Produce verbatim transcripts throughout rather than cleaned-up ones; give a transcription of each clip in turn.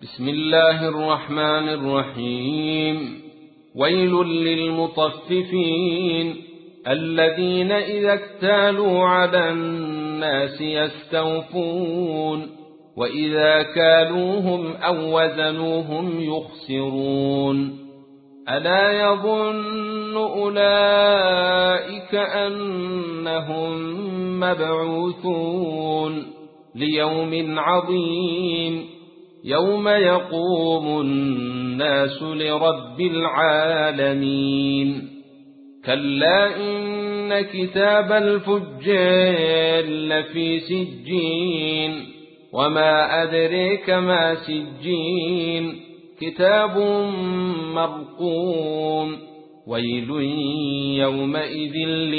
بسم الله الرحمن الرحيم. ويل للمطففين الذين إذا اكتالوا على الناس يستوفون وإذا كالوهم أو وزنوهم يخسرون. ألا يظن أولئك أنهم مبعوثون ليوم عظيم يوم يقوم الناس لرب العالمين. كلا إن كتاب الفجار لفي سجين وما أدريك ما سجين كتاب مرقوم. ويل يومئذ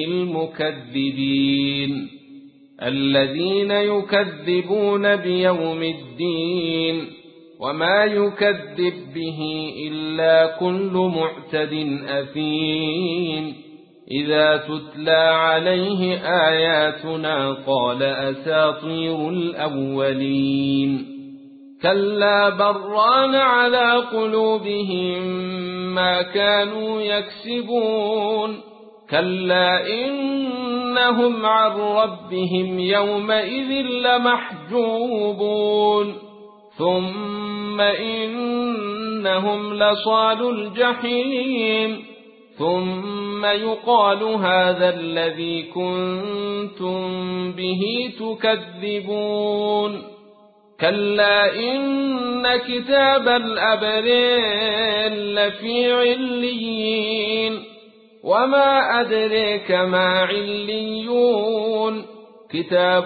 للمكذبين الذين يكذبون بيوم الدين وما يكذب به إلا كل معتد أثيم. إذا تتلى عليه آياتنا قال أساطير الأولين. كلا بران على قلوبهم ما كانوا يكسبون. كلا إنهم عن ربهم يومئذ لمحجوبون. ثم إنهم لصالو الجحيم. ثم يقال هذا الذي كنتم به تكذبون. كلا إن كتاب الأبرار لفي عليين وما أدريك ما عليون كتاب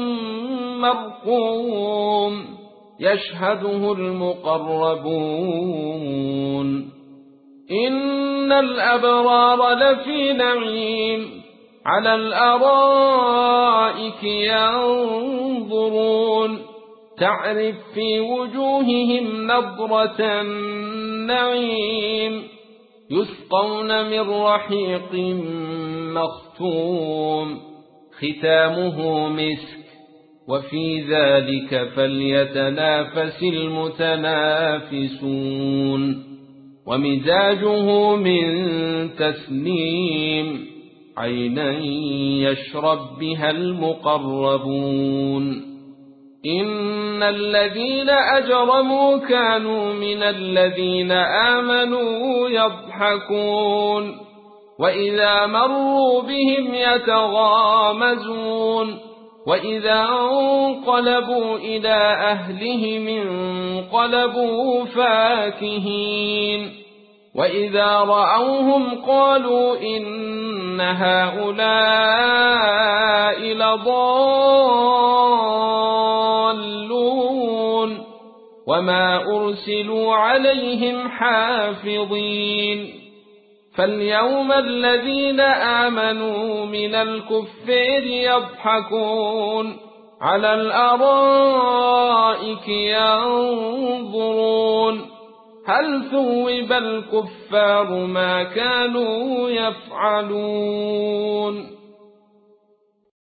مرقوم يشهده المقربون. إن الأبرار لفي نعيم على الأرائك ينظرون تعرف في وجوههم نضرة النعيم يسقون من رحيق مختوم ختامه مسك وفي ذلك فليتنافس المتنافسون. ومزاجه من تسنيم عينا يشرب بها المقربون. إن الذين أجرموا كانوا من الذين آمنوا يضحكون وإذا مروا بهم يتغامزون وإذا انقلبوا إلى أهلهم انقلبوا فاكهين وإذا رأوهم قالوا إن هؤلاء لضالون وما أرسلوا عليهم حافظين. فاليوم الذين آمنوا من الكفار يضحكون على الأرائك ينظرون هل ثوب الكفار ما كانوا يفعلون.